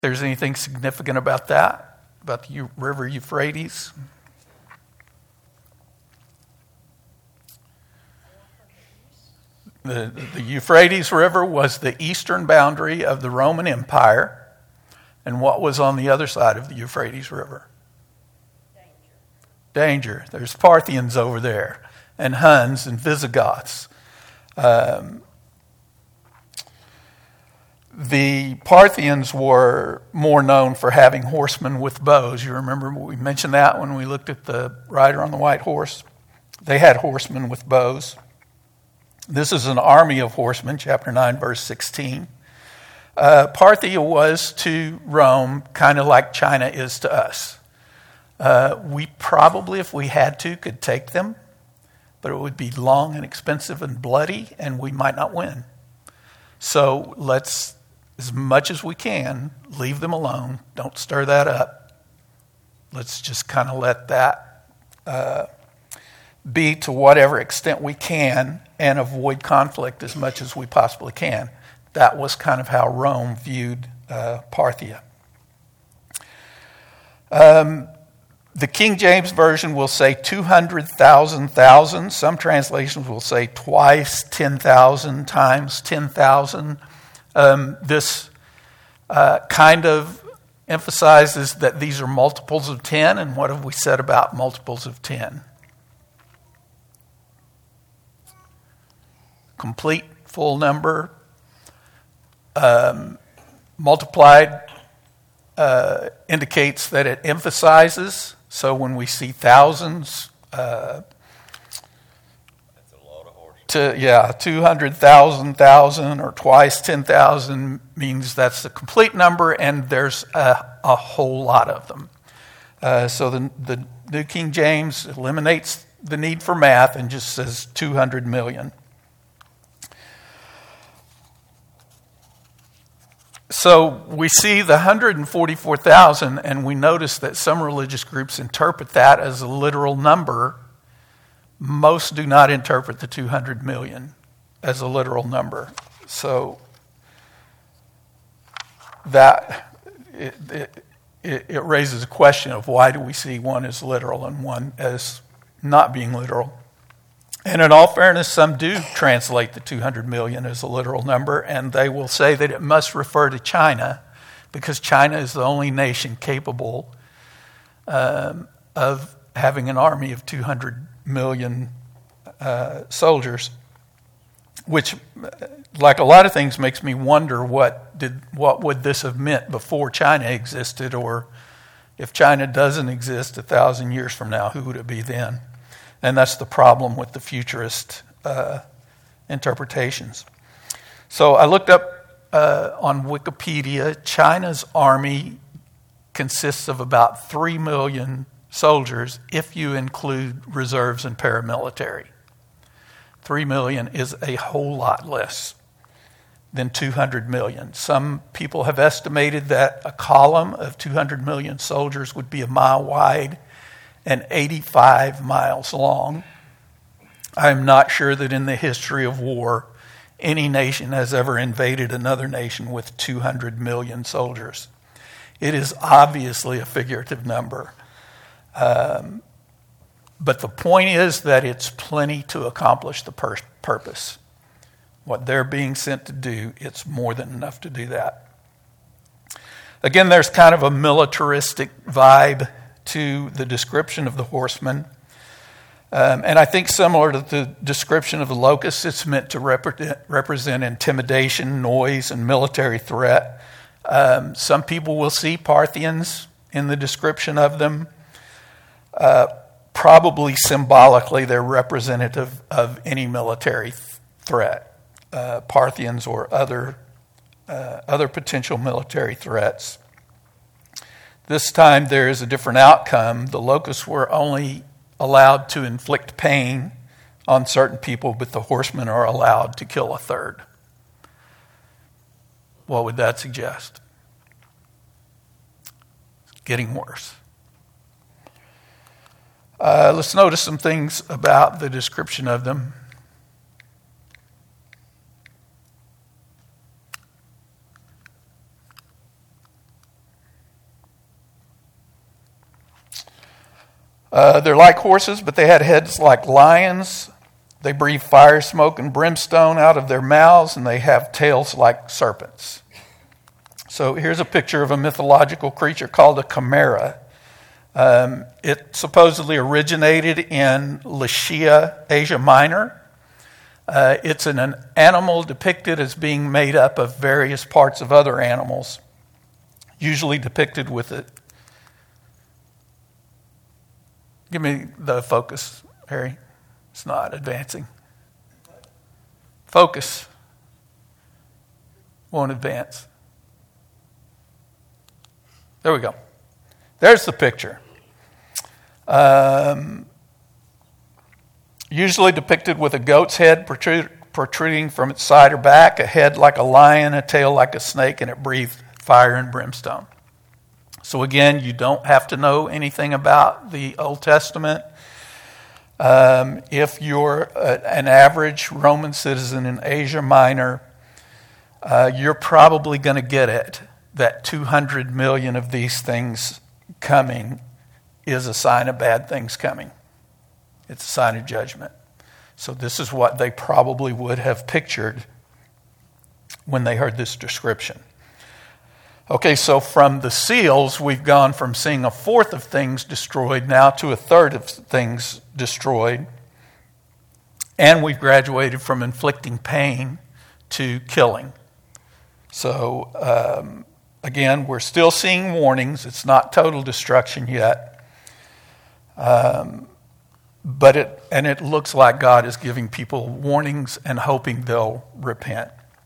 There's anything significant about that, about the river Euphrates? The Euphrates River was the eastern boundary of the Roman Empire. And what was on the other side of the Euphrates River? Danger. There's Parthians over there, and Huns and Visigoths. The Parthians were more known for having horsemen with bows. You remember we mentioned that when we looked at the rider on the white horse? They had horsemen with bows. This is an army of horsemen, chapter 9, verse 16. Parthia was to Rome kind of like China is to us. We probably, if we had to, could take them, but it would be long and expensive and bloody, and we might not win. So let's, as much as we can, leave them alone. Don't stir that up. Let's just kind of let that be to whatever extent we can and avoid conflict as much as we possibly can. That was kind of how Rome viewed Parthia. The King James Version will say 200,000. Some translations will say twice 10,000 times 10,000. This kind of emphasizes that these are multiples of 10. And what have we said about multiples of 10? Complete, full number, multiplied indicates that it emphasizes. So when we see thousands, That's a lot of horses. 200,000 or twice 10,000 means that's the complete number, and there's a whole lot of them. So the New King James eliminates the need for math and just says 200 million. So we see the 144,000, and we notice that some religious groups interpret that as a literal number. Most do not interpret the 200 million as a literal number. So that it raises a question of why do we see one as literal and one as not being literal. And in all fairness, some do translate the 200 million as a literal number, and they will say that it must refer to China because China is the only nation capable of having an army of 200 million soldiers, which, like a lot of things, makes me wonder what would this have meant before China existed, or if China doesn't exist 1,000 years from now, who would it be then? And that's the problem with the futurist interpretations. So I looked up on Wikipedia. China's army consists of about 3 million soldiers if you include reserves and paramilitary. 3 million is a whole lot less than 200 million. Some people have estimated that a column of 200 million soldiers would be a mile wide and 85 miles long. I'm not sure that in the history of war, any nation has ever invaded another nation with 200 million soldiers. It is obviously a figurative number. But the point is that it's plenty to accomplish the purpose. What they're being sent to do, it's more than enough to do that. Again, there's kind of a militaristic vibe to the description of the horsemen. And I think similar to the description of the locusts, it's meant to represent intimidation, noise, and military threat. Some people will see Parthians in the description of them. Probably symbolically, they're representative of any military threat, Parthians or other potential military threats. This time there is a different outcome. The locusts were only allowed to inflict pain on certain people, but the horsemen are allowed to kill a third. What would that suggest? It's getting worse. Let's notice some things about the description of them. They're like horses, but they had heads like lions. They breathe fire, smoke, and brimstone out of their mouths, and they have tails like serpents. So here's a picture of a mythological creature called a chimera. It supposedly originated in Lycia, Asia Minor. It's an animal depicted as being made up of various parts of other animals, usually depicted with it. Give me the focus, Harry. It's not advancing. Focus. Won't advance. There we go. There's the picture. Usually depicted with a goat's head protruding from its side or back, a head like a lion, a tail like a snake, and it breathed fire and brimstone. So again, you don't have to know anything about the Old Testament. If you're an average Roman citizen in Asia Minor, you're probably going to get it that 200 million of these things coming is a sign of bad things coming. It's a sign of judgment. So this is what they probably would have pictured when they heard this description. Okay, so from the seals, we've gone from seeing a fourth of things destroyed now to a third of things destroyed. And we've graduated from inflicting pain to killing. So, again, we're still seeing warnings. It's not total destruction yet. But it looks like God is giving people warnings and hoping they'll repent.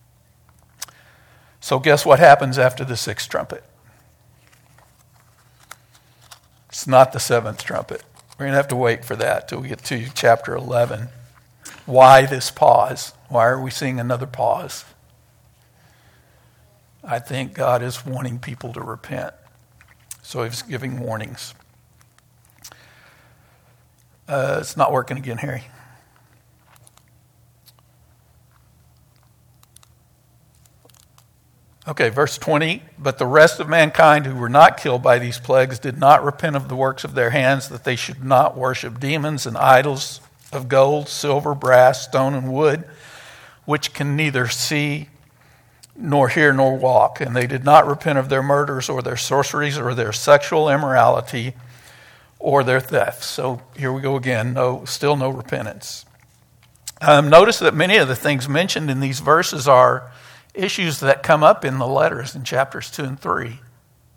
So guess what happens after the sixth trumpet? It's not the seventh trumpet. We're going to have to wait for that till we get to chapter 11. Why this pause? Why are we seeing another pause? I think God is wanting people to repent. So he's giving warnings. It's not working again, Harry. Okay, verse 20. But the rest of mankind who were not killed by these plagues did not repent of the works of their hands, that they should not worship demons and idols of gold, silver, brass, stone, and wood, which can neither see nor hear nor walk. And they did not repent of their murders or their sorceries or their sexual immorality or their thefts. So here we go again. Still no repentance. Notice that many of the things mentioned in these verses are issues that come up in the letters in chapters 2 and 3. You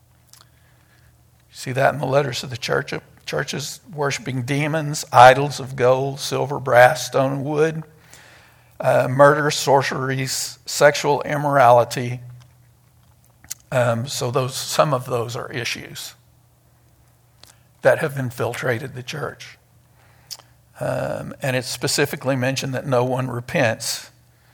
see that in the letters of the churches worshiping demons, idols of gold, silver, brass, stone, and wood, murder, sorceries, sexual immorality. So some of those are issues that have infiltrated the church. And it's specifically mentioned that no one repents,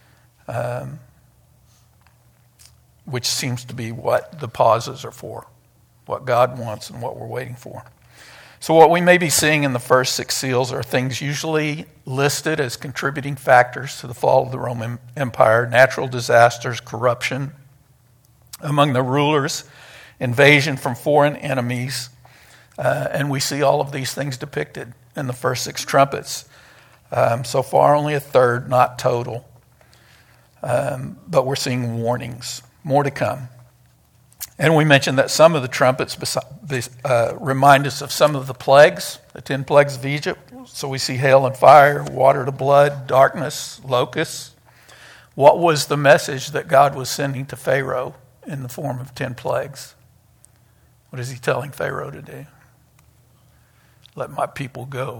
which seems to be what the pauses are for, what God wants and what we're waiting for. So what we may be seeing in the first six seals are things usually listed as contributing factors to the fall of the Roman Empire: natural disasters, corruption among the rulers, invasion from foreign enemies, and we see all of these things depicted in the first six trumpets. So far, only a third, not total. But we're seeing warnings. More to come. And we mentioned that some of the trumpets remind us of some of the plagues, the 10 plagues of Egypt. So we see hail and fire, water to blood, darkness, locusts. What was the message that God was sending to Pharaoh in the form of 10 plagues? What is he telling Pharaoh to do? Let my people go.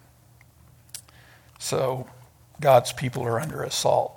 So God's people are under assault.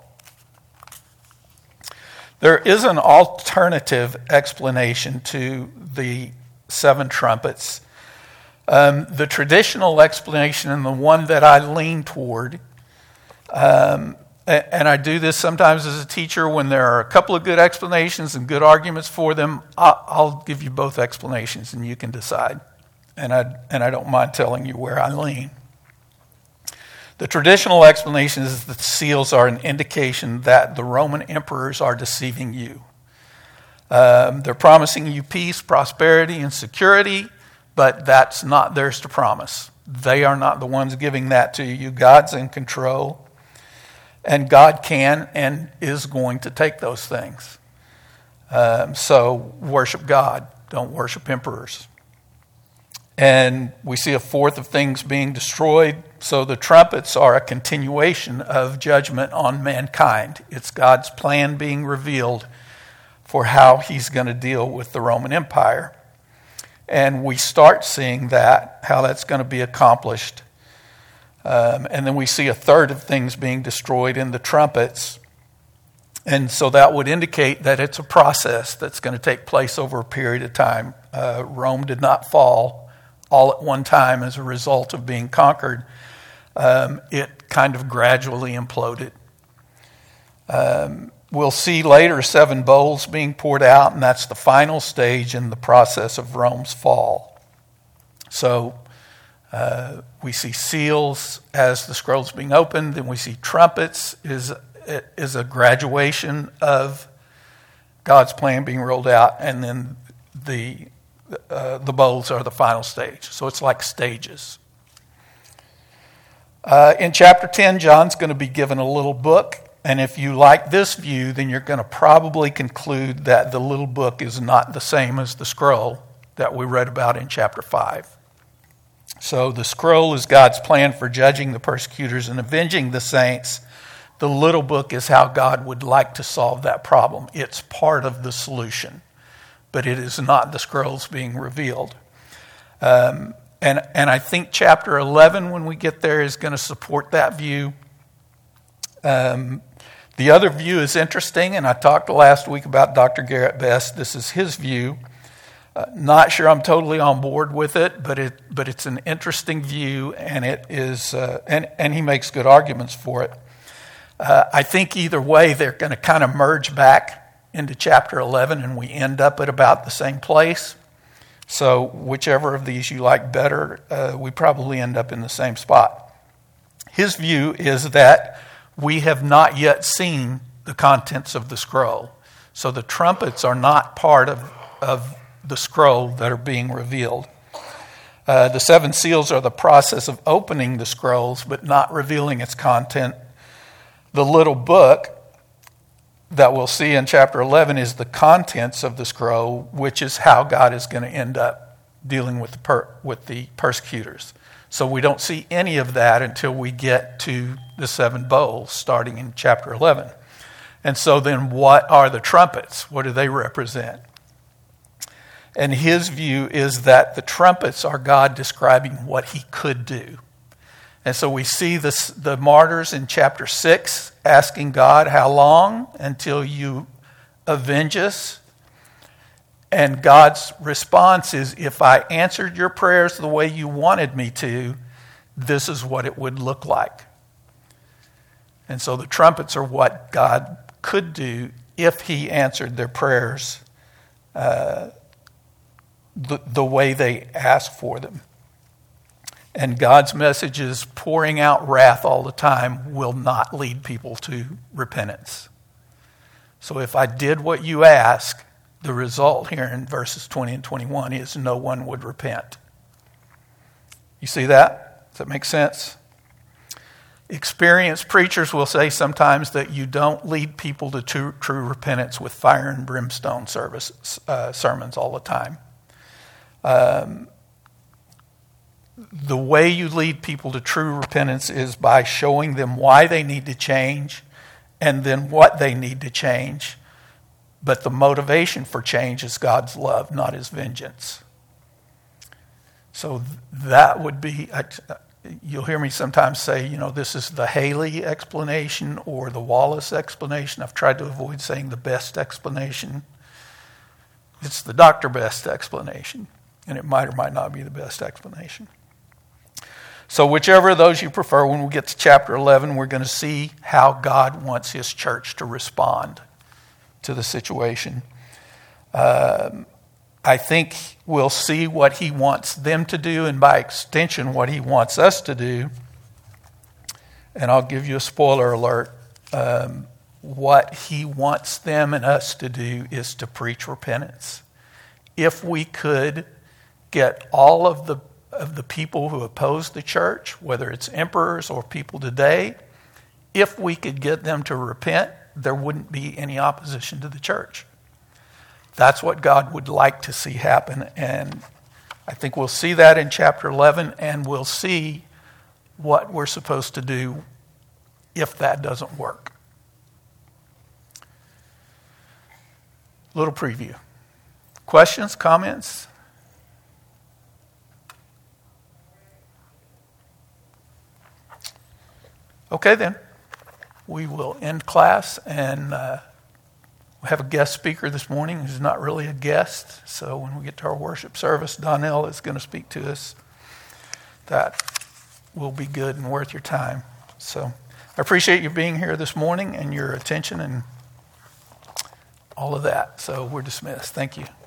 There is an alternative explanation to the 7 trumpets. The traditional explanation, and the one that I lean toward, and I do this sometimes as a teacher when there are a couple of good explanations and good arguments for them, I'll give you both explanations and you can decide. And I don't mind telling you where I lean. The traditional explanation is that the seals are an indication that the Roman emperors are deceiving you. They're promising you peace, prosperity, and security, but that's not theirs to promise. They are not the ones giving that to you. God's in control, and God can and is going to take those things. So worship God. Don't worship emperors. And we see a fourth of things being destroyed. So the trumpets are a continuation of judgment on mankind. It's God's plan being revealed for how he's going to deal with the Roman Empire. And we start seeing that, how that's going to be accomplished. And then we see a third of things being destroyed in the trumpets. And so that would indicate that it's a process that's going to take place over a period of time. Rome did not fall all at one time as a result of being conquered. It kind of gradually imploded. We'll see later 7 bowls being poured out, and that's the final stage in the process of Rome's fall. So we see seals as the scrolls being opened, and we see trumpets is a graduation of God's plan being rolled out, and then the bowls are the final stage. So it's like stages. In chapter 10, John's going to be given a little book. And if you like this view, then you're going to probably conclude that the little book is not the same as the scroll that we read about in chapter 5. So the scroll is God's plan for judging the persecutors and avenging the saints. The little book is how God would like to solve that problem. It's part of the solution, but it is not the scrolls being revealed. And I think chapter 11, when we get there, is going to support that view. The other view is interesting, and I talked last week about Dr. Garrett Best. This is his view. Not sure I'm totally on board with it, but it's an interesting view, and it is, and he makes good arguments for it. I think either way, they're going to kind of merge back into chapter 11, and we end up at about the same place. So whichever of these you like better, we probably end up in the same spot. His view is that we have not yet seen the contents of the scroll. So the trumpets are not part of the scroll that are being revealed. The 7 seals are the process of opening the scrolls, but not revealing its content. The little book that we'll see in chapter 11 is the contents of the scroll, which is how God is going to end up dealing with the persecutors. So we don't see any of that until we get to the 7 bowls, starting in chapter 11. And so then what are the trumpets? What do they represent? And his view is that the trumpets are God describing what he could do. And so we see the martyrs in chapter 6 asking God, how long until you avenge us? And God's response is, if I answered your prayers the way you wanted me to, this is what it would look like. And so the trumpets are what God could do if he answered their prayers the way they asked for them. And God's messages pouring out wrath all the time will not lead people to repentance. So if I did what you ask, the result here in verses 20 and 21 is no one would repent. You see that? Does that make sense? Experienced preachers will say sometimes that you don't lead people to true repentance with fire and brimstone sermons all the time. The way you lead people to true repentance is by showing them why they need to change and then what they need to change. But the motivation for change is God's love, not his vengeance. So that would be, you'll hear me sometimes say, this is the Haley explanation or the Wallace explanation. I've tried to avoid saying the best explanation. It's the Dr. Best explanation, and it might or might not be the best explanation. So whichever of those you prefer, when we get to chapter 11, we're going to see how God wants his church to respond to the situation. I think we'll see what he wants them to do, and by extension, what he wants us to do. And I'll give you a spoiler alert. What he wants them and us to do is to preach repentance. If we could get all of the people who oppose the church, whether it's emperors or people today, if we could get them to repent, there wouldn't be any opposition to the church. That's what God would like to see happen. And I think we'll see that in chapter 11, and we'll see what we're supposed to do if that doesn't work. Little preview. Questions, comments? Okay, then. We will end class, and we have a guest speaker this morning who's not really a guest. So when we get to our worship service, Donnell is going to speak to us. That will be good and worth your time. So I appreciate you being here this morning and your attention and all of that. So we're dismissed. Thank you.